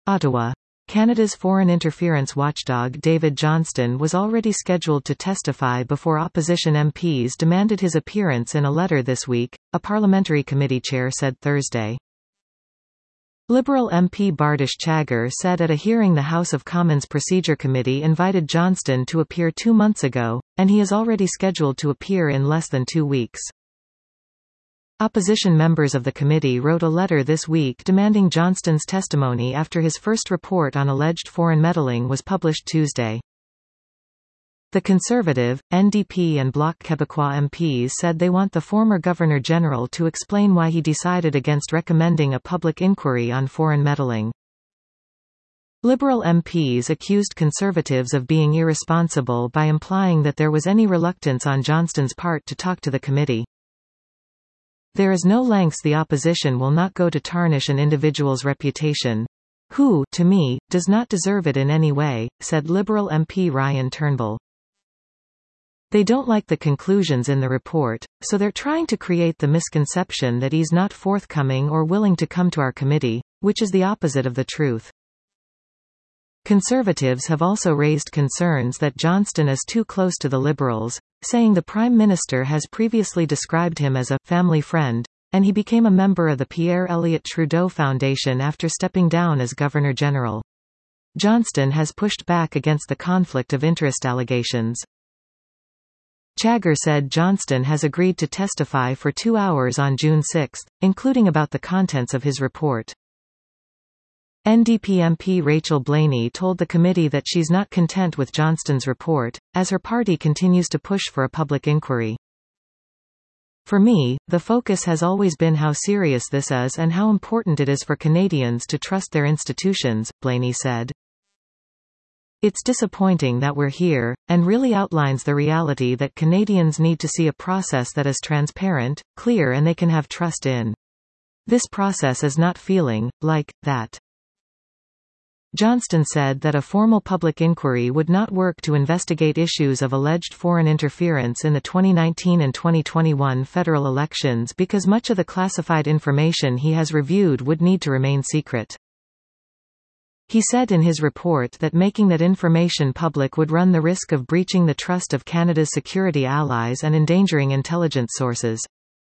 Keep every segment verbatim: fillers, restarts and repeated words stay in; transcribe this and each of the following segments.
Ottawa. Canada's foreign interference watchdog David Johnston was already scheduled to testify before opposition M Ps demanded his appearance in a letter this week, a parliamentary committee chair said Thursday. Liberal M P Bartosz Czagor said at a hearing the House of Commons Procedure Committee invited Johnston to appear two months ago, and he is already scheduled to appear in less than two weeks. Opposition members of the committee wrote a letter this week demanding Johnston's testimony after his first report on alleged foreign meddling was published Tuesday. The Conservative, N D P and Bloc Québécois M Ps said they want the former Governor-General to explain why he decided against recommending a public inquiry on foreign meddling. Liberal M Ps accused Conservatives of being irresponsible by implying that there was any reluctance on Johnston's part to talk to the committee. There is no lengths the opposition will not go to tarnish an individual's reputation, who, to me, does not deserve it in any way, said Liberal M P Ryan Turnbull. They don't like the conclusions in the report, so they're trying to create the misconception that he's not forthcoming or willing to come to our committee, which is the opposite of the truth. Conservatives have also raised concerns that Johnston is too close to the Liberals, saying the Prime Minister has previously described him as a family friend, and he became a member of the Pierre Elliott Trudeau Foundation after stepping down as Governor-General. Johnston has pushed back against the conflict of interest allegations. Czagor said Johnston has agreed to testify for two hours on June sixth, including about the contents of his report. N D P M P Rachel Blaney told the committee that she's not content with Johnston's report, as her party continues to push for a public inquiry. For me, the focus has always been how serious this is and how important it is for Canadians to trust their institutions, Blaney said. It's disappointing that we're here, and really outlines the reality that Canadians need to see a process that is transparent, clear and they can have trust in. This process is not feeling like that. Johnston said that a formal public inquiry would not work to investigate issues of alleged foreign interference in the twenty nineteen and twenty twenty-one federal elections because much of the classified information he has reviewed would need to remain secret. He said in his report that making that information public would run the risk of breaching the trust of Canada's security allies and endangering intelligence sources.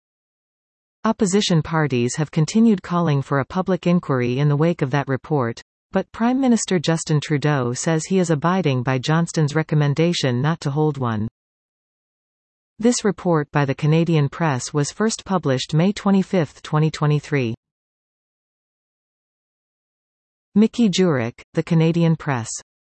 Opposition parties have continued calling for a public inquiry in the wake of that report, but Prime Minister Justin Trudeau says he is abiding by Johnston's recommendation not to hold one. This report by the Canadian Press was first published May twenty-fifth, twenty twenty-three. Mickey Jurek, The Canadian Press.